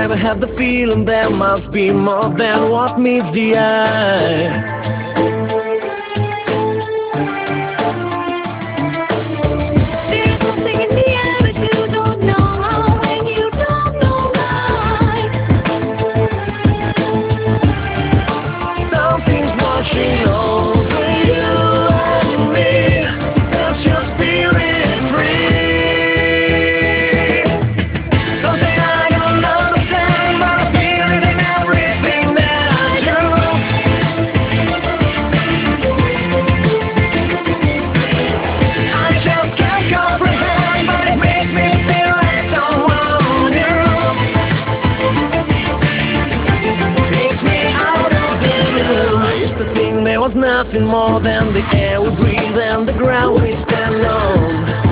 never had the feeling there must be more than what meets the eye. There's something in the air that you don't know, and you don't know why. Something's washing over you and me. Sets your spirit free. Something I don't understand, but I feel it in everything that I do. I just can't comprehend, but it makes me feel like someone new. Takes me out of the blue. I used to think there was nothing more than the air we breathe and the ground we stand on.